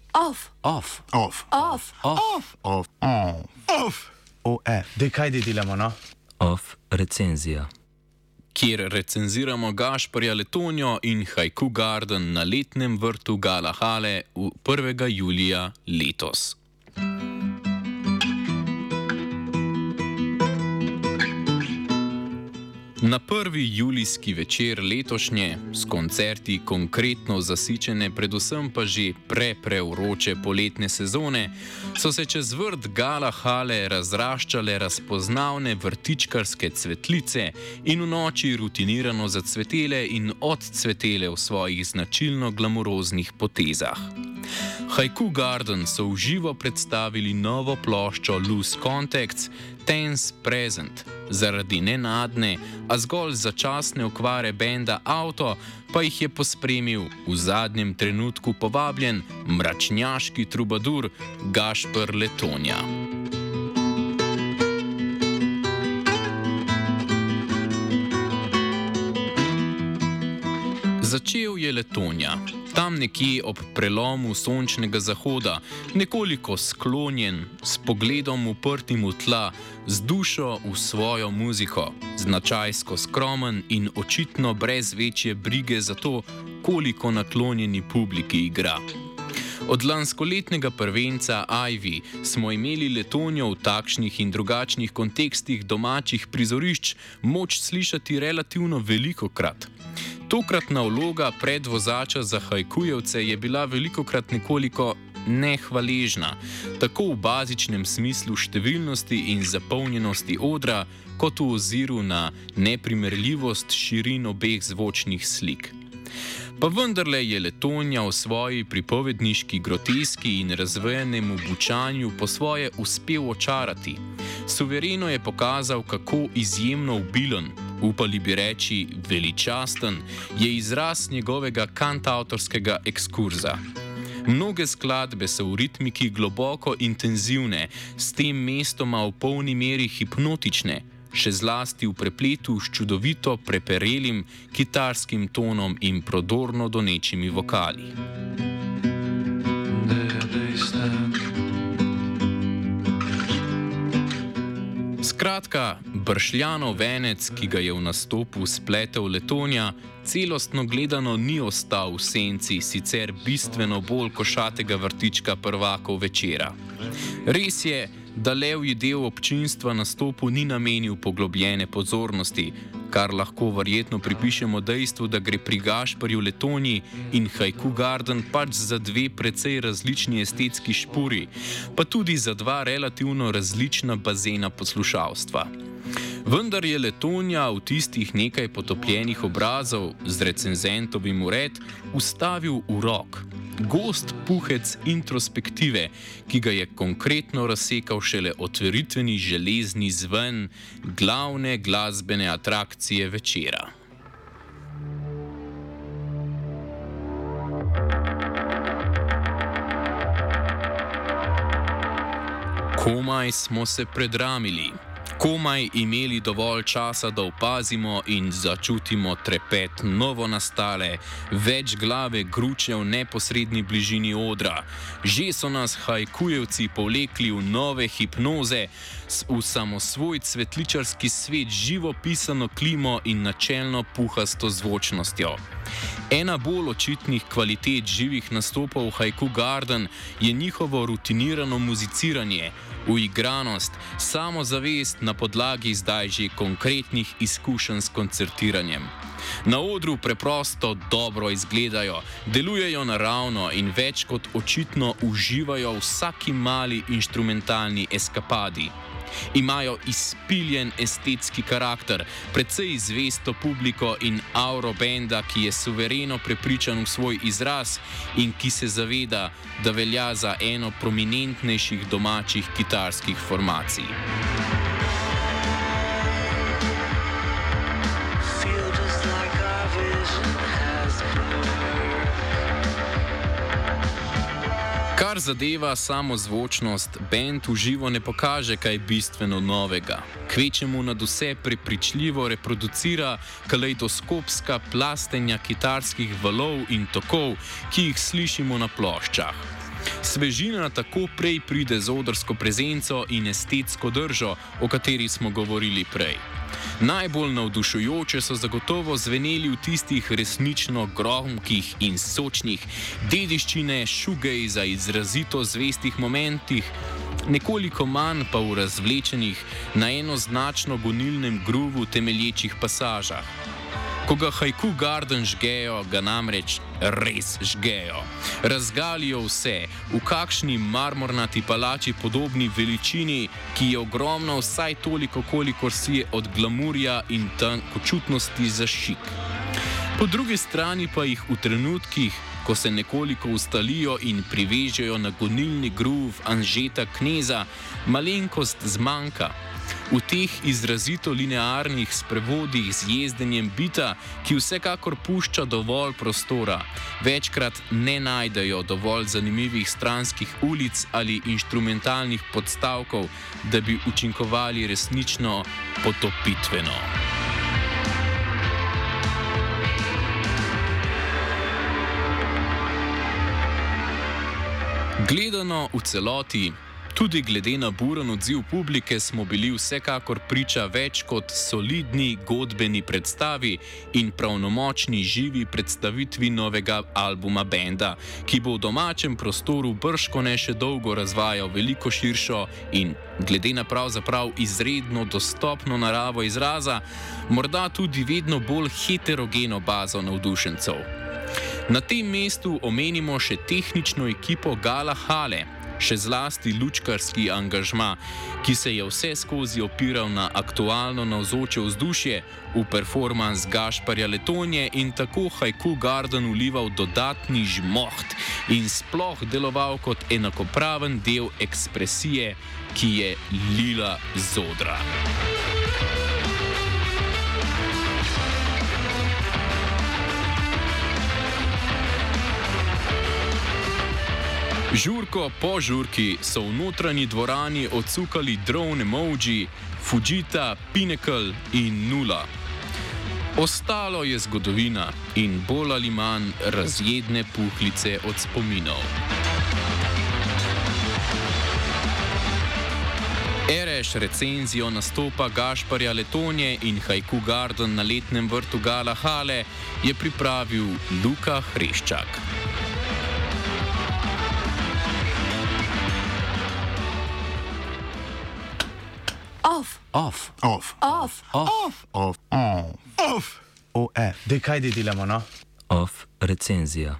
Off. Off. Off. Off. Off. Off. Off. Dej, kaj delamo, no? Off recenzija. Kjer recenziramo Gašparja Letonjo in Haiku Garden na letnem vrtu Gala Hale 1. julija letos. Na prvi julijski večer letošnje, s koncerti konkretno zasičene, predvsem pa že prevroče poletne sezone, so se čez vrt Gala Hale razraščale razpoznavne vrtičkarske cvetlice in v noči rutinirano zacvetele in odcvetele v svojih značilno glamuroznih potezah. Haiku Garden so v živo predstavili novo ploščo Loose Contacts Tense Present. Zaradi nenadne, a zgolj začasne okvare benda Auto pa jih je pospremil v zadnjem trenutku povabljen mračnjaški trubadur Gašper Letonja. Začel je Letonja, tam nekje ob prelomu sončnega zahoda, nekoliko sklonjen, s pogledom uprtim v tla, z dušo v svojo muziko, značajsko skromen in očitno brez večje brige za to, koliko naklonjeni publiki igra. Od lanskoletnega prvenca Ivy smo imeli Letonjo v takšnih in drugačnih kontekstih domačih prizorišč moč slišati relativno velikokrat. Tokratna vloga predvozača za haikujevce je bila velikokrat nekoliko nehvaležna, tako v bazičnem smislu številnosti in zapolnjenosti odra, kot v oziru na neprimerljivost širin obeh zvočnih slik. Pa vendarle je Letonja v svoji pripovedniški groteski in razvejanemu bučanju po svoje uspel očarati. Suvereno je pokazal, kako izjemno obilen, upali bi reči veličasten, je izraz njegovega kantavtorskega ekskurza. Mnoge skladbe so v ritmiki globoko intenzivne, s tem mestoma v polni meri hipnotične, še zlasti v prepletu s čudovito preperelim kitarskim tonom in prodorno donečimi vokali. Skratka, bršljanov venec, ki ga je v nastopu spletel Letonja, celostno gledano ni ostal v senci sicer bistveno bolj košatega vrtička prvakov večera. Res je, da levji del občinstva nastopu ni namenil poglobljene pozornosti, kar lahko verjetno pripišemo dejstvu, da gre pri Gašparju Letonji in Haiku Garden pač za dve precej različni estetski špuri, pa tudi za dva relativno različna bazena poslušalstva. Vendar je Letonja v tistih nekaj potopljenih obrazov z recenzentovim ured ustavil urok, gost puhec introspektive, ki ga je konkretno razsekal šele otvoritveni železni zven glavne glasbene atrakcije večera. Komaj smo se predramili. Komaj imeli dovolj časa, da opazimo in začutimo trepet novonastale, več glave gruče v neposredni bližini odra. Že so nas haikujevci povlekli v nove hipnoze, v samosvoj cvetličarski svet živo pisano klimo in načelno puhasto zvočnostjo. Ena bolj očitnih kvalitet živih nastopov Haiku Garden je njihovo rutinirano muziciranje, uigranost, samozavest na podlagi zdaj že konkretnih izkušenj s koncertiranjem. Na odru preprosto dobro izgledajo, delujejo naravno in več kot očitno uživajo vsaki mali inštrumentalni eskapadi. Imajo izpiljen estetski karakter, precej zvesto publiko in auro benda, ki je suvereno prepričan v svoj izraz in ki se zaveda, da velja za eno prominentnejših domačih kitarskih formacij. Kar zadeva samozvočnost, bend v živo ne pokaže kaj bistveno novega. Kvečemu nadvse prepričljivo reproducira kalejdoskopska plastenja kitarskih valov in tokov, ki jih slišimo na ploščah. Svežina tako prej pride z odrsko prezenco in estetsko držo, o kateri smo govorili prej. Najbolj navdušujoče so zagotovo zveneli v tistih resnično gromkih in sočnih dediščine šugej za izrazito zvestih momentih, nekoliko manj pa v razvlečenih na enoznačno gonilnem gruvu temelječih pasažah. Ko ga Haiku Garden žgejo, ga namreč res žgejo. Razgalijo vse, v kakšni marmornati palači podobni veličini, ki je ogromna vsaj toliko, kolikor si je od glamurja in tankočutnosti za šik. Po drugi strani pa jih v trenutkih, ko se nekoliko ustalijo in privežejo na gonilni gruv Anžeta Kneza, malenkost zmanjka. V teh izrazito linearnih sprevodih z jezdenjem bita, ki vsekakor pušča dovolj prostora, večkrat ne najdejo dovolj zanimivih stranskih ulic ali inštrumentalnih podstavkov, da bi učinkovali resnično potopitveno. Gledano v celoti, tudi glede na buren odziv publike, smo bili vsekakor priča več kot solidni godbeni predstavi in pravnomočni živi predstavitvi novega albuma benda, ki bo v domačem prostoru bržkone še dolgo razvajal veliko širšo in, glede na pravzaprav izredno dostopno naravo izraza, morda tudi vedno bolj heterogeno bazo navdušencev. Na tem mestu omenimo še tehnično ekipo Gala Hale, še zlasti lučkarski angažma, ki se je vse skozi opiral na aktualno navzoče vzdušje, v performans Gašparja Letonje in tako Haiku Garden vlival dodatni žmoht in sploh deloval kot enakopraven del ekspresije, ki je lila z odra. Žurko po žurki so v notranji dvorani odsukali drone emoji, Fujita, Pinnacle in Nula. Ostalo je zgodovina in bolj ali manj razjedne puhlice od spominov. Ereš recenzijo nastopa Gašparja Letonje in Haiku Garden na letnem vrtu Gala Hale je pripravil Luka Hreščak. Dej, kaj delamo, no? Off recenzija.